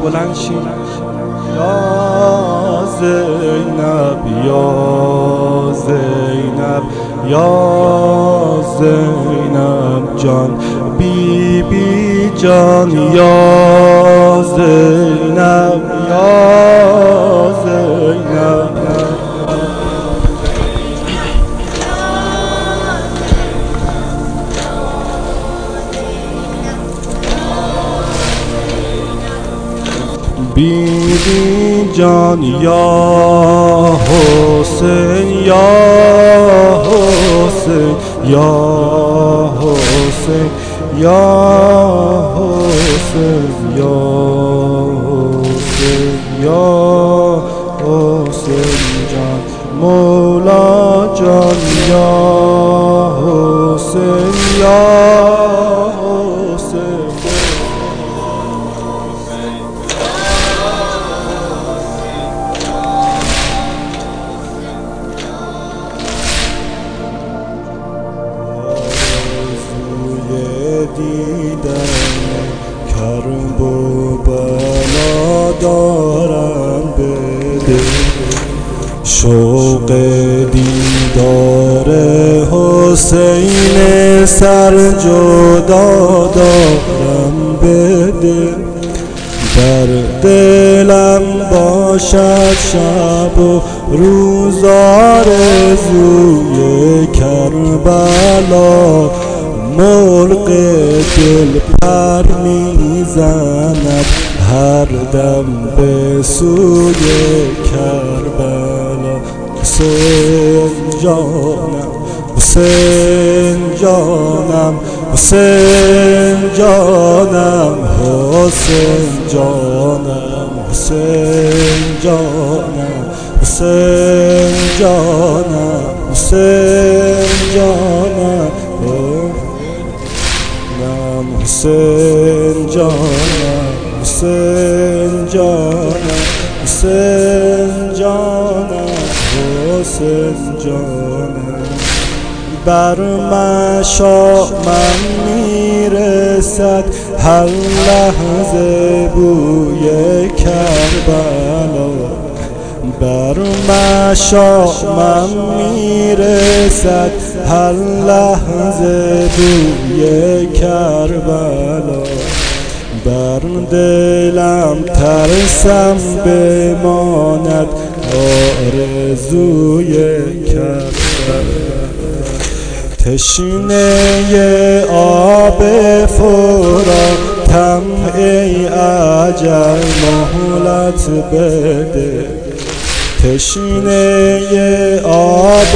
بلند شین. یا زینب یا زینب یا زینب جان، بی بی جان یا زینب یا زینب. بی بی جان یا حسین یا حسین یا حسین یا حسین یا حسین یا حسین جان، مولا جان یا حسین یا حسین. دیدن کرب و بلا دارم بده، شوق دیدار حسین سر جدا دارم بده. در دلم باشد شب و روز آرزوی کربلا، مرغ دل پر میزند هر دم به سوی کربلا. حسین جانم حسین جانم حسین جانم حسین جانم حسین جانم حسین جانم حسین جانم حسین جانم حسین جانم حسین جانم حسین جانم. بر مشامم میرسد هر لحظه بوی کربلا، بر مشامم میرسد هر لحظه بوی کربلا. بر دلم ترسم بماند آرزوی کربلا. تشنه آب فراتم ای اجل مهلت بده، تشنه آب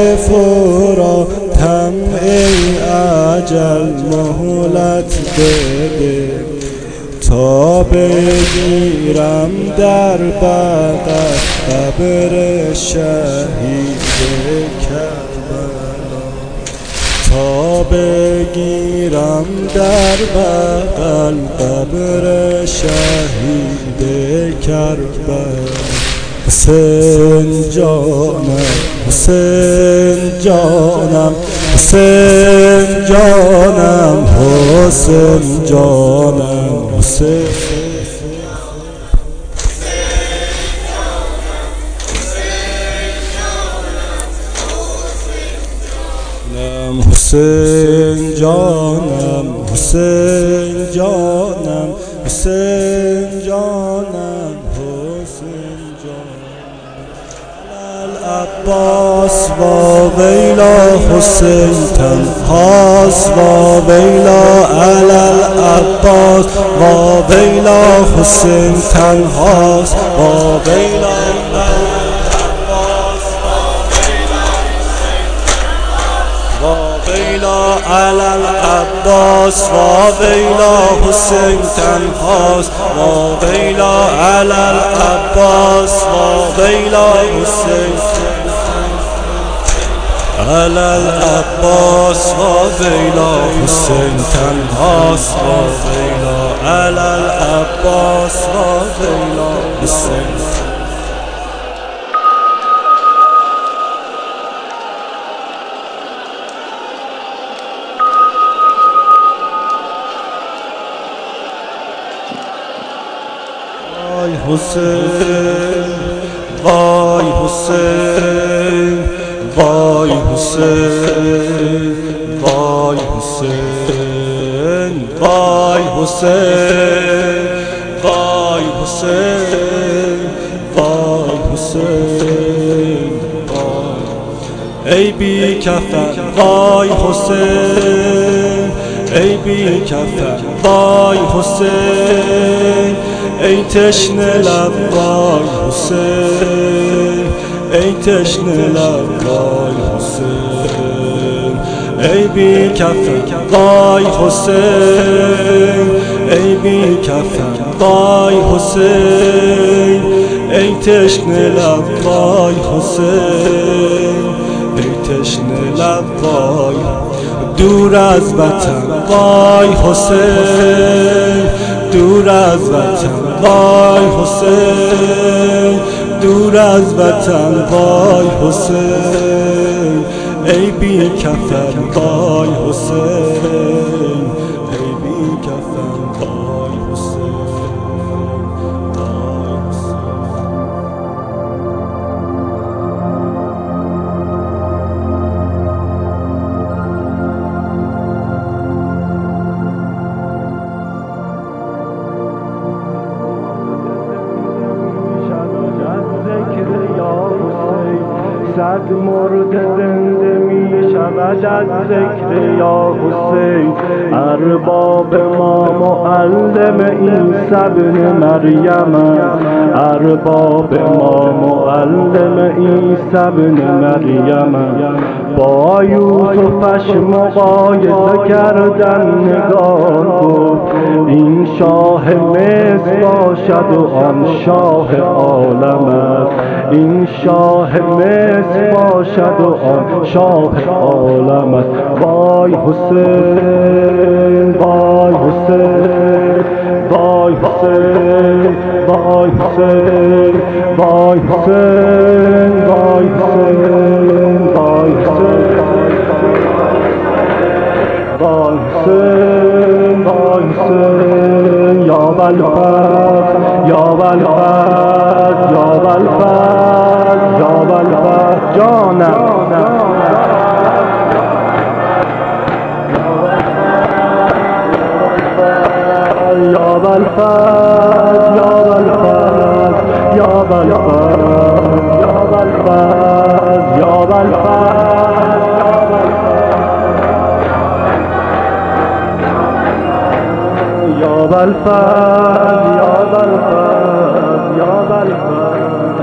فراتم ای اجل مهلت بده، تا بگیرم در بغل قبر شهید کربلا، تا بگیرم در بغل قبر شهید کربلا. حسین جانم حسین جانم حسین جانم حسین جانم حسین حسین جانم حسین جانم حسین جانم حسین جانم. العباس و ویلا حسین تنهاست و ویلا العباس و ویلا حسین تنهاست و ویلا العباس و ویلا حسین تنهاست و ویلا العباس و ویلا حسین العباس و ویلا حسین تنهاست و ویلا العباس و ویلا حسین. حسین وای حسین وای حسین وای حسین وای حسین وای حسین وای حسین ای بی کفن وای حسین ای بی کفن وای حسین ای تشنه لب وای حسین ای تشنه لب وای حسین ای بی کفن وای حسین ای بی کفن وای حسین ای تشنه لب وای حسین ای تشنه لب وای دور از وطن وای حسین دور از وطن وای حسین دور از وطن وای حسین ای بی کفن وای حسین ای بی کفن وای حسین صد مرد زنده می شود از ذکر یا حسین ارباب ما معلم عیسی بن مریم ارباب ما معلم عیسی بن مریم با یوسفش مقایسه کردن نگار گفت این شاه مصر باشد و آن شاه عالم است این شاه مصر باشد و آن شاه عالم است وای حسین وای حسین وای حسین وای حسین وای حسین وای حسین وای حسین وای حسین وای حسین یا بلفت یا بلفت یا بلفت یا بلفت جانم یا بلفت یا بلفت یا بلفت یا بلفت یا بلفت یا بلفت یا بلفت یا بلفت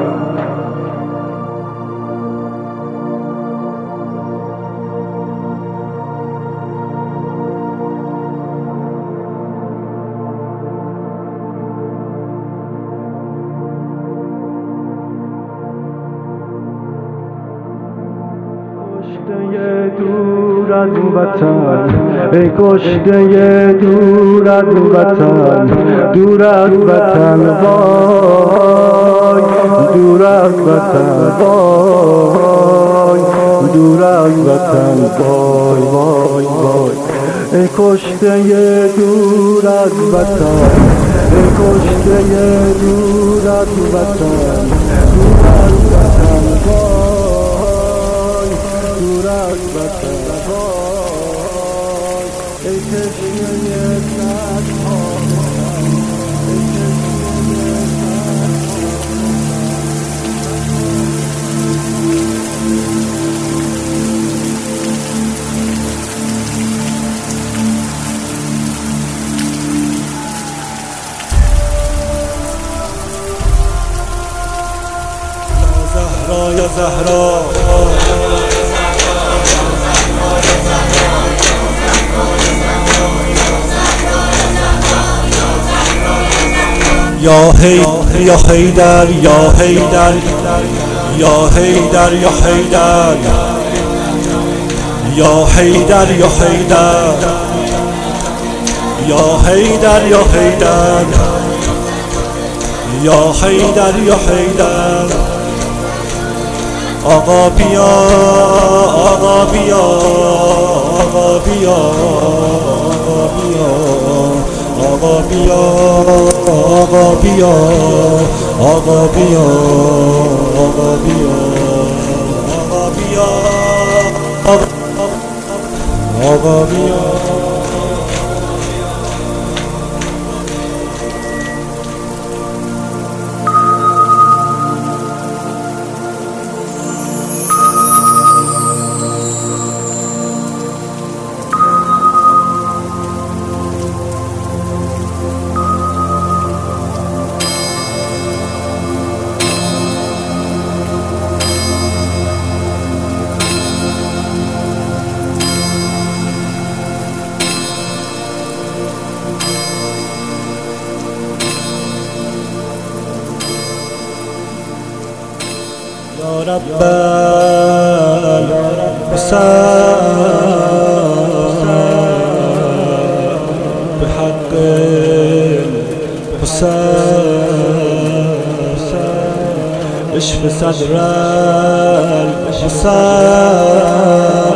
دور از وطن ای کشته دور از وطن دور از وطن وای دور از وطن وای دور از وطن وای وای وای ای کشته دور از وطن ای کشته دور از وطن دور از وطن وای دور از وطن وای ای تشنه صدها یا زهرا یا حیدر یا حیدر یا حیدر یا حیدر یا حیدر یا حیدر یا حیدر یا حیدر یا حیدر یا حیدر یا حیدر آقا بیا آقا بیا آقا بیا آقا بیا آقا بیا آقا بیا آقا بیا آقا بیا آقا بیا آقا بیا یا رب الحسین بحق الحسین اشف صدر الحسین